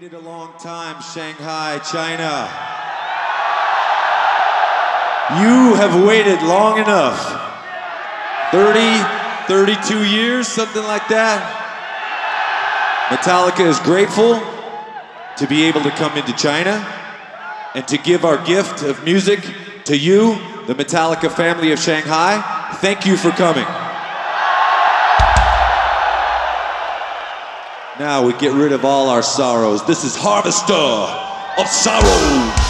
waited a long time, Shanghai, China. You have waited long enough. 32 years, something like that. Metallica is grateful to be able to come into China and to give our gift of music to you, the Metallica family of Shanghai. Thank you for coming. Now we get rid of all our sorrows. This is Harvester of Sorrows.